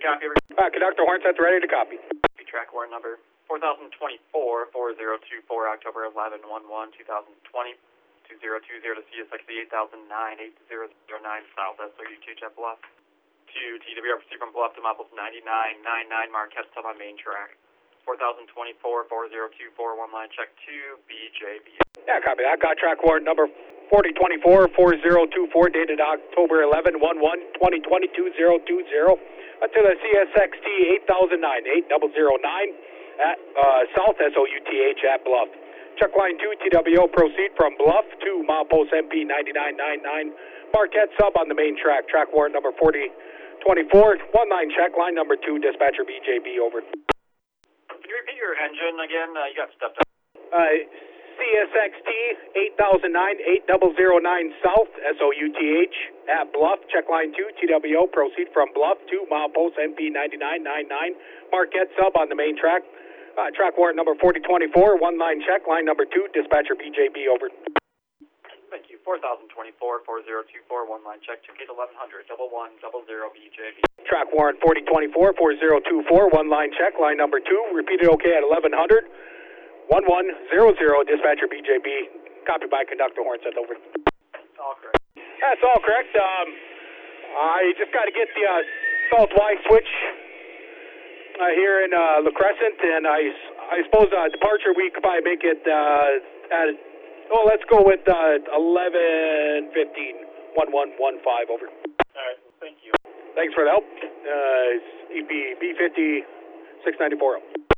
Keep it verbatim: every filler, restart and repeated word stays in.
copy. Uh, conductor Hornsets ready to copy. Track warrant number four thousand twenty-four, four zero two four, October eleventh, eleven, two thousand twenty, two zero two zero to C S X C eight thousand nine, eight zero zero nine South, S O U T H at Bluff. To T W R P C from Bluff to Maples ninety-nine ninety-nine, Marquette sub on main track. four thousand twenty-four, four zero two four, one line check two, B J B. Yeah, copy that. Got track warrant number forty twenty-four, four zero two four, dated October eleventh, eleven, twenty twenty, two zero two zero. Uh, to the C S X T eight thousand nine, eight zero zero nine at uh, South, S O U T H at Bluff. Check line two, T W O, proceed from Bluff to Milepost M P ninety-nine ninety-nine, Marquette sub on the main track. Track warrant number forty twenty-four, one line check, line number two, dispatcher B J B, over. Can you repeat your engine again? Uh, you got stepped up. Uh, C S X T eight thousand nine, eight zero zero nine South, S O U T H at Bluff. Check line two, T W O, proceed from Bluff to Milepost M P ninety-nine ninety-nine, Marquette sub on the main track. Uh, track warrant number forty twenty-four, one line check, line number two, dispatcher B J B, over. Thank you. four thousand twenty-four, four zero two four, one line check, two gate eleven hundred, one one zero zero B J B. Track warrant forty twenty-four, four zero two four, one line check, line number two, repeated okay at eleven hundred, one one zero zero, dispatcher B J B, copy by conductor Hornsets, over. All correct. That's all correct. Um, I just got to get the uh, South Y switch uh, here in uh, La Crescent, and I, I suppose uh, departure we could probably make it uh, at, oh, let's go with uh, eleven fifteen, one one one five, over. All right, thank you. Thanks for the help. Uh, E P B fifty six ninety-four.